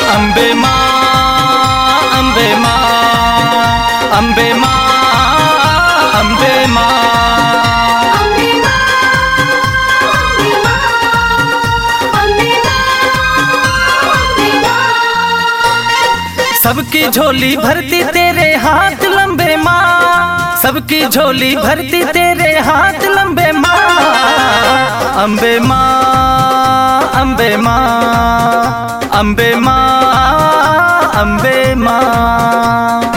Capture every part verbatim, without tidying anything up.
अम्बे माँ अम्बे माँ अम्बे माँ अम्बे माँ सबकी झोली भरती तेरे हाथ लंबे माँ, सबकी झोली भरती तेरे हाथ लंबे माँ। अम्बे माँ अम्बे माँ अम्बे माँ अम्बे माँ।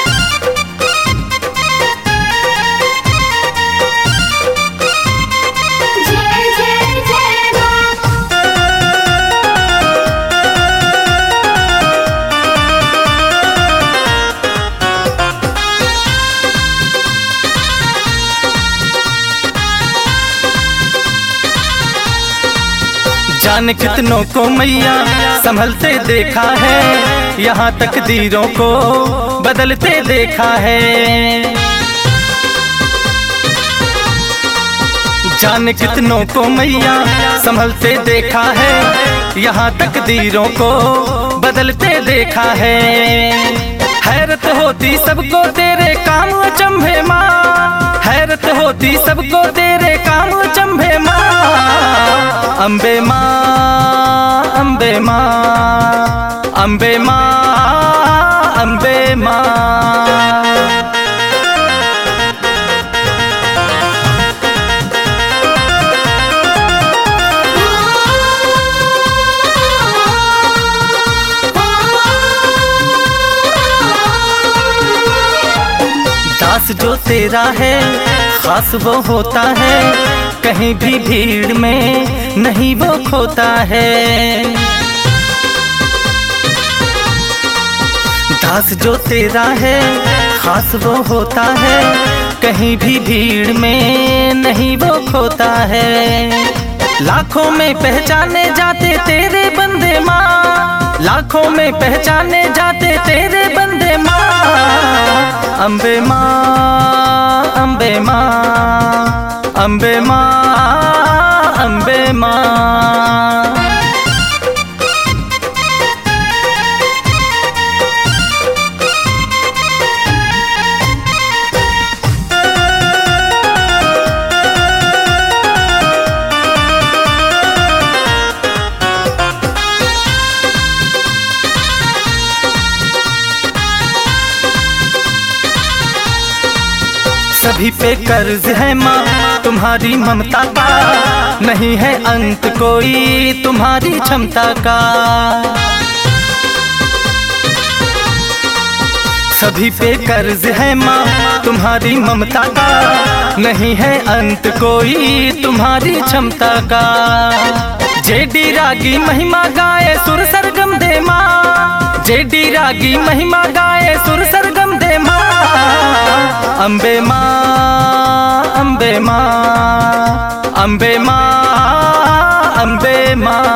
जाने कितनों को मैया संभलते देखा है, यहाँ तकदीरों को बदलते देखा है। जाने कितनों को मैया संभलते देखा है, यहाँ तकदीरों को बदलते देखा है। हैरत होती सबको तेरे काम अचंभे माँ, हैरत होती सबको तेरे काम अचंभे माँ। अम्बे माँ अम्बे माँ अम्बे माँ अम्बे माँ। दास जो तेरा है खास वो होता है, कहीं भी भीड़ में नहीं वो खोता है। दास जो तेरा है खास वो होता है, कहीं भी भीड़ में नहीं वो खोता है। लाखों में पहचाने जाते तेरे बंदे माँ, लाखों में पहचाने जाते तेरे बंदे माँ। अम्बे माँ अम्बे माँ अम्बे माँ अम्बे माँ। सभी पे कर्ज है माँ तुम्हारी ममता का, नहीं है अंत कोई तुम्हारी क्षमता का। सभी पे कर्ज है माँ तुम्हारी ममता का, नहीं है अंत कोई तुम्हारी क्षमता का। जेडी रागी महिमा गाए सुर सरगम दे माँ, जेडी रागी महिमा गाए सुर सरगम दे माँ। अम्बे माँ अम्बे माँ अम्बे माँ अम्बे माँ।